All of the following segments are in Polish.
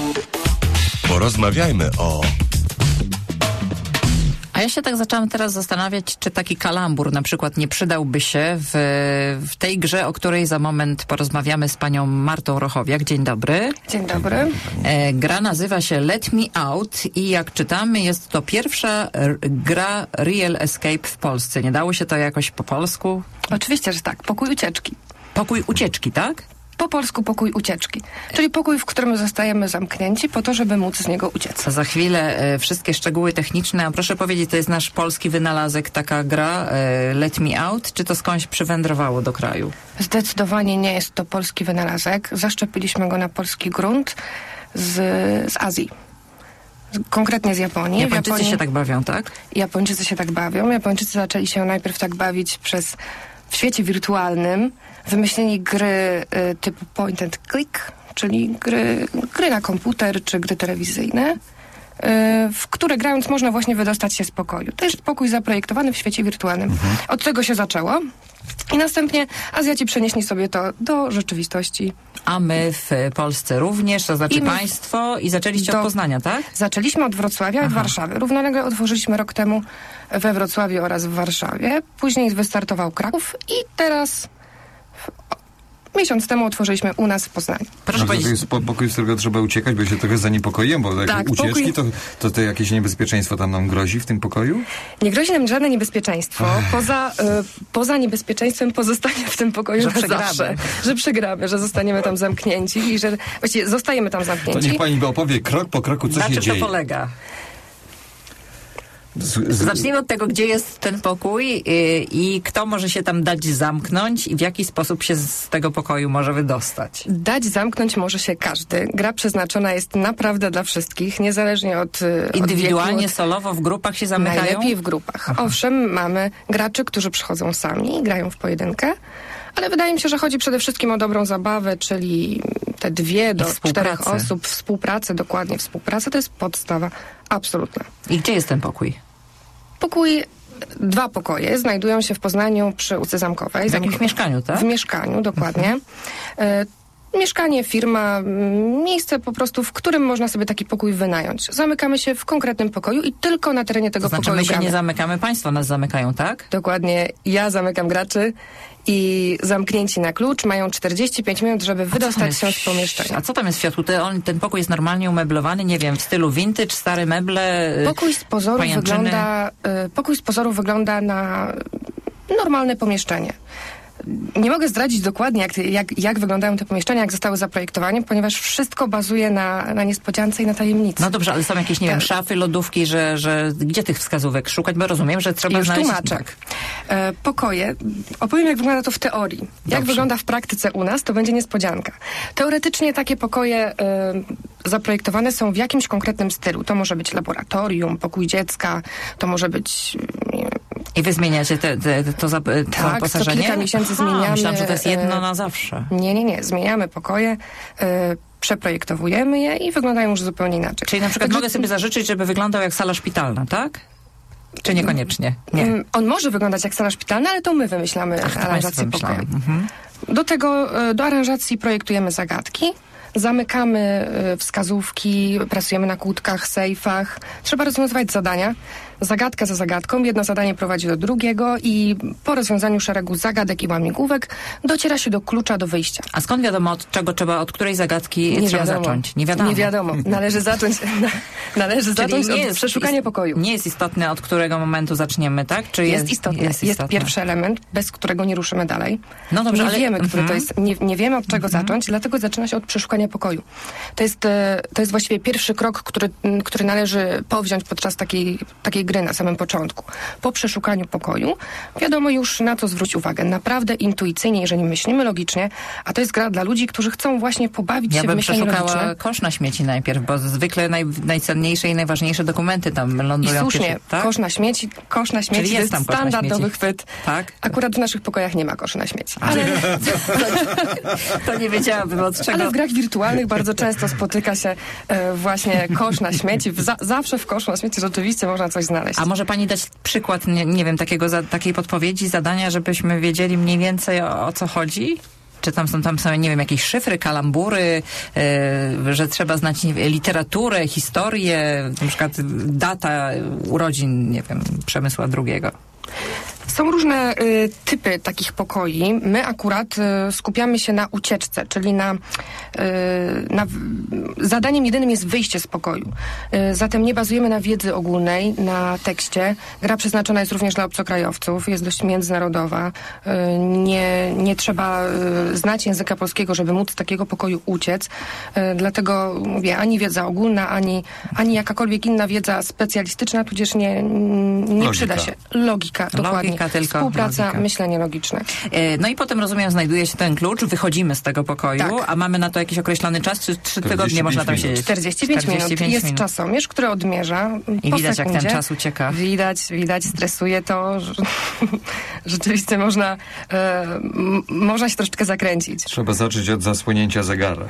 Porozmawiajmy o... A ja się tak zaczęłam teraz zastanawiać, czy taki kalambur na przykład nie przydałby się w tej grze, o której za moment porozmawiamy z panią Martą Rochowiak. Dzień dobry. Dzień dobry. Gra nazywa się Let Me Out i jak czytamy, jest to pierwsza gra Real Escape w Polsce. Nie dało się to jakoś po polsku? Oczywiście, że tak. Pokój ucieczki. Pokój ucieczki, tak? Po polsku pokój ucieczki. Czyli pokój, w którym zostajemy zamknięci po to, żeby móc z niego uciec. Za chwilę wszystkie szczegóły techniczne. A proszę powiedzieć, to jest nasz polski wynalazek, taka gra Let Me Out, czy to skądś przywędrowało do kraju? Zdecydowanie nie jest to polski wynalazek. Zaszczepiliśmy go na polski grunt z Azji. Konkretnie z Japonii. Japończycy się tak bawią, tak? Japończycy się tak bawią. Japończycy zaczęli się najpierw tak bawić w świecie wirtualnym. Wymyślili gry typu point and click, czyli gry na komputer czy gry telewizyjne, w które grając można właśnie wydostać się z pokoju. To jest pokój zaprojektowany w świecie wirtualnym. Od tego się zaczęło. I następnie Azjaci przenieśli sobie to do rzeczywistości. A my w Polsce również, to znaczy państwo i zaczęliście od Poznania, tak? Zaczęliśmy od Wrocławia i od Warszawy. Równolegle otworzyliśmy rok temu we Wrocławiu oraz w Warszawie. Później wystartował Kraków i teraz miesiąc temu otworzyliśmy u nas w Poznaniu. Proszę powiedzieć, to jest pokój, z którego trzeba uciekać, bo ja się trochę zaniepokoiłem, bo tak, ucieczki, to jakieś niebezpieczeństwo tam nam grozi w tym pokoju? Nie grozi nam żadne niebezpieczeństwo, poza niebezpieczeństwem pozostania w tym pokoju na zawsze. Że przegramy, że zostaniemy tam zamknięci i że właściwie zostajemy tam zamknięci. To niech pani opowie krok po kroku, co się dzieje. Na czym to polega? Zacznijmy od tego, gdzie jest ten pokój i kto może się tam dać zamknąć i w jaki sposób się z tego pokoju może wydostać. Dać zamknąć może się każdy. Gra przeznaczona jest naprawdę dla wszystkich, niezależnie od indywidualnie, wieku, solowo, w grupach się zamykają? Najlepiej w grupach. Aha. Owszem, mamy graczy, którzy przychodzą sami, grają w pojedynkę, ale wydaje mi się, że chodzi przede wszystkim o dobrą zabawę, czyli te 2 do 4 osób, współpracę, dokładnie współpracę, to jest podstawa absolutna. I gdzie jest ten pokój? 2 pokoje znajdują się w Poznaniu przy ulicy Zamkowej. W mieszkaniu, tak? W mieszkaniu, dokładnie. Mieszkanie, firma, miejsce po prostu, w którym można sobie taki pokój wynająć. Zamykamy się w konkretnym pokoju i tylko na terenie tego pokoju my się gramy. Nie zamykamy, państwo nas zamykają, tak? Dokładnie. Ja zamykam graczy i zamknięci na klucz mają 45 minut, żeby wydostać się z pomieszczenia. A co tam jest w środku? Ten pokój jest normalnie umeblowany, nie wiem, w stylu vintage, stare meble, Pokój z pozoru wygląda na normalne pomieszczenie. Nie mogę zdradzić dokładnie, jak wyglądają te pomieszczenia, jak zostały zaprojektowane, ponieważ wszystko bazuje na niespodziance i na tajemnicy. No dobrze, ale są jakieś, nie wiem, szafy, lodówki, że gdzie tych wskazówek szukać? Bo rozumiem, że trzeba już znaleźć... tłumaczę. Tak. Pokoje. Opowiem, jak wygląda to w teorii. Dobrze. Jak wygląda w praktyce u nas, to będzie niespodzianka. Teoretycznie takie pokoje zaprojektowane są w jakimś konkretnym stylu. To może być laboratorium, pokój dziecka, to może być... I wy zmieniacie to wyposażenie? Co kilka miesięcy zmieniamy. Myślałam, że to jest jedno na zawsze. Nie. Zmieniamy pokoje, przeprojektowujemy je i wyglądają już zupełnie inaczej. Czyli na przykład mogę sobie zażyczyć, żeby wyglądał jak sala szpitalna, tak? Czy niekoniecznie? Nie. On może wyglądać jak sala szpitalna, ale to my wymyślamy aranżację pokoju. Do tego, do aranżacji projektujemy zagadki. Zamykamy wskazówki, pracujemy na kłódkach, sejfach. Trzeba rozwiązywać zadania. Zagadka za zagadką. Jedno zadanie prowadzi do drugiego i po rozwiązaniu szeregu zagadek i łamigłówek dociera się do klucza do wyjścia. A skąd wiadomo, od której zagadki trzeba zacząć? Nie wiadomo. Nie wiadomo. Należy zacząć od przeszukania pokoju. Nie jest istotne, od którego momentu zaczniemy, tak? Czy jest istotne. Jest pierwszy element, bez którego nie ruszymy dalej. No dobrze, nie wiemy, który to jest. Nie wiemy, od czego zacząć, dlatego zaczyna się od przeszukania pokoju. To jest właściwie pierwszy krok, który należy powziąć podczas takiej gry na samym początku. Po przeszukaniu pokoju wiadomo już, na co zwrócić uwagę. Naprawdę intuicyjnie, jeżeli myślimy logicznie, a to jest gra dla ludzi, którzy chcą właśnie pobawić się w myślenie logiczne. Ja bym przeszukała kosz na śmieci najpierw, bo zwykle najcenniejsze i najważniejsze dokumenty tam lądują. I słusznie, tak? Kosz na śmieci to jest standardowy chwyt. Tak? Akurat w naszych pokojach nie ma koszy na śmieci. Ale to nie wiedziałabym od czego. Ale w grach wirtualnych bardzo często spotyka się właśnie kosz na śmieci. Zawsze w koszu na śmieci rzeczywiście można coś znaleźć. A może pani dać przykład, nie wiem, takiej podpowiedzi, zadania, żebyśmy wiedzieli mniej więcej o co chodzi? Czy tam są, nie wiem, jakieś szyfry, kalambury, że trzeba znać literaturę, historię, na przykład data urodzin, nie wiem, Przemysła II. Są różne typy takich pokoi. My akurat skupiamy się na ucieczce, czyli na zadaniem jedynym jest wyjście z pokoju. Zatem nie bazujemy na wiedzy ogólnej, na tekście. Gra przeznaczona jest również dla obcokrajowców, jest dość międzynarodowa. Nie trzeba znać języka polskiego, żeby móc z takiego pokoju uciec. Dlatego mówię, ani wiedza ogólna, ani jakakolwiek inna wiedza specjalistyczna, tudzież nie przyda się. Logika, dokładnie. Tylko współpraca, logika. myślenie logiczne. No i potem, rozumiem, znajduje się ten klucz, wychodzimy z tego pokoju, tak. A mamy na to jakiś określony czas, czy 3 tygodnie można tam siedzieć? 45 minut. Jest czasomierz, który odmierza i po widać, sekundzie. jak ten czas ucieka. Widać, stresuje to, że rzeczywiście można się troszeczkę zakręcić. Trzeba zacząć od zasłonięcia zegara.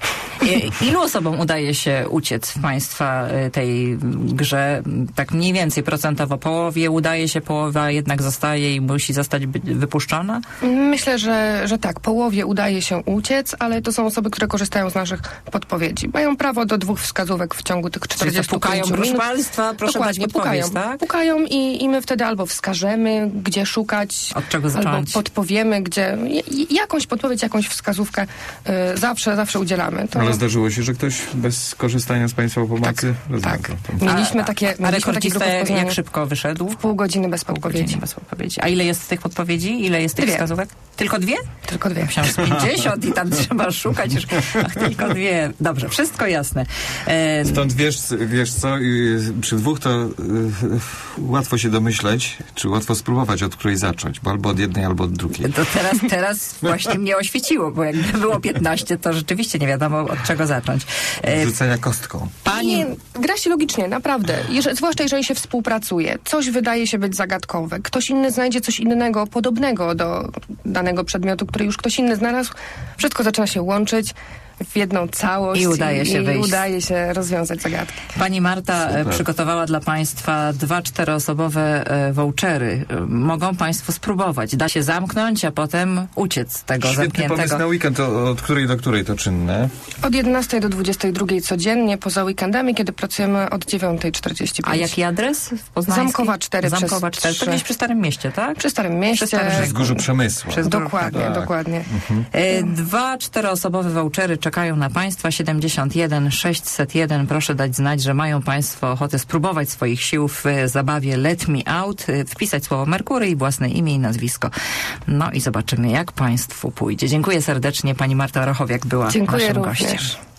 Ilu osobom udaje się uciec w państwa tej grze? Tak mniej więcej procentowo połowie udaje się, połowa jednak zostaje i musi zostać wypuszczona? Myślę, że tak. Połowie udaje się uciec, ale to są osoby, które korzystają z naszych podpowiedzi. Mają prawo do 2 wskazówek w ciągu tych 45 pukają, minut. proszę państwa, proszę dać podpowiedź, tak? Pukają i my wtedy albo wskażemy, gdzie szukać, od czego zacząć, albo podpowiemy, gdzie jakąś podpowiedź, jakąś wskazówkę zawsze udzielamy. Ale zdarzyło się, że ktoś bez skorzystania z państwa pomocy? Tak. Mieliśmy takie rekordzista jak szybko wyszedł? W pół godziny bez podpowiedzi. A ile jest tych podpowiedzi? Ile jest tych wskazówek? Tylko 2? Tylko 2. Myślałam, że 50 i tam trzeba szukać już. Ach, tylko 2. Dobrze, wszystko jasne. Stąd wiesz co, przy 2 to łatwo się domyśleć, czy łatwo spróbować, od której zacząć, bo albo od jednej, albo od drugiej. To teraz właśnie mnie oświeciło, bo jakby było 15, to rzeczywiście nie wiadomo, od czego zacząć. Rzucenia kostką. Nie, gra się logicznie, naprawdę. Zwłaszcza jeżeli się współpracuje. Coś wydaje się być zagadkowe. Ktoś inny znajdzie coś innego, podobnego do danego przedmiotu, który już ktoś inny znalazł. Wszystko zaczyna się łączyć w jedną całość i udaje się rozwiązać zagadki. Pani Marta przygotowała dla Państwa 2 4-osobowe vouchery. Mogą Państwo spróbować. Da się zamknąć, a potem uciec z tego zamkniętego. Świetny pomysł na weekend. Od której do której to czynne? Od 11 do 22 codziennie, poza weekendami, kiedy pracujemy od 9:45. A jaki adres w Poznańskim? Zamkowa 4. Zamkowa 4. To gdzieś przy Starym Mieście, tak? Przy Starym Mieście. Przy Wzgórzu Przemysłu. Dokładnie. 2 4-osobowe vouchery czekają na Państwa. 71 601. Proszę dać znać, że mają Państwo ochotę spróbować swoich sił w zabawie Let Me Out, wpisać słowo Merkury i własne imię i nazwisko. No i zobaczymy, jak Państwu pójdzie. Dziękuję serdecznie. Pani Marta Rochowiak była naszym gościem.